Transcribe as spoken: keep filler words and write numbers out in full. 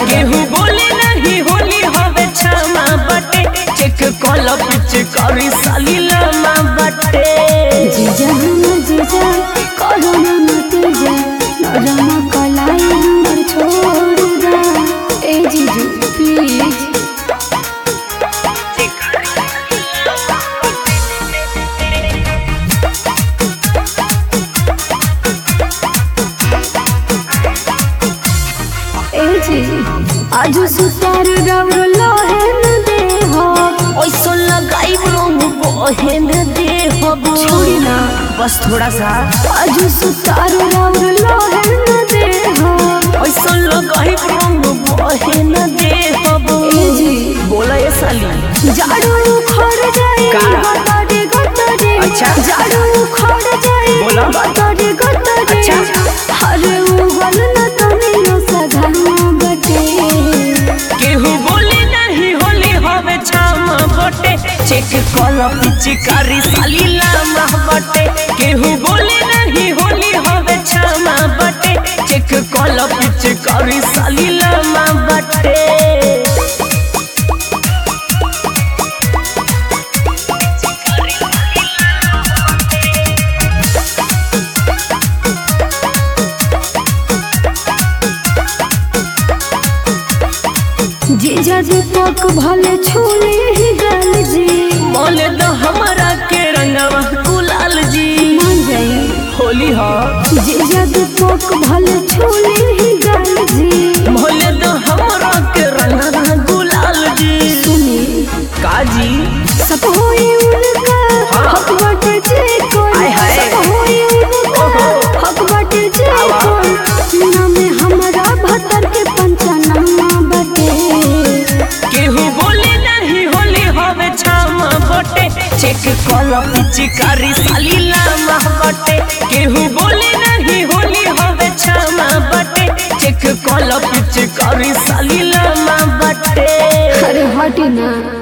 केहू बोले नहीं होली हवे छामा बटे चेक कॉल पिच करी साली लामा बटे जीजा हमर जीजा कोरोना मत जा नरमा कलाई हमर छोड़ दा ए जीजू प्लीज आज सुतार राउर लोहेन दे हो ओइसो लगाई रंग बहेन दे हो छोड़ी ना बस थोड़ा सा आज सुतार राउर लोहेन दे हो ओइसो लगाई रंग बहेन दे हो ए जी बोला ये साली जाड़ू खड़ जाए का? गतरे गतरे अच्छा। जाड़ू खड़ जाए बोला? गतरे गतरे अच्छा। हरे उगल न तनियो सधमा बटे केहू बोले नहीं होली हवे छामा बटे चेक कॉल पिचकारी साली लामा बटे केहू बोले नहीं होली हवे छामा बटे चेक कॉल पिचकारी साली लामा बटे जीजा दीपक भले छूले ही गल जी बोले तो हमारा के रंगवा गुलाल जी मान जाए होली हो जीजा दीपक भले छूले ही गल जी बोले तो हमारा के रंगवा गुलाल जी सुनी काजी सब होई उनका हाँ। हक बाटे जे कोई आय हाय। सब होई उनका ओहो। हक बाटे जे आवा। कोई नाम हमारा भतर के पंचनामा बटे केहू बोले नहीं होली हवे छामा बटे चेक कॉल पिचकारी साली लामा बटे केहू बोले नहीं होली हवे छामा बटे चेक कॉल पिचकारी साली लामा बटे अरे हटी ना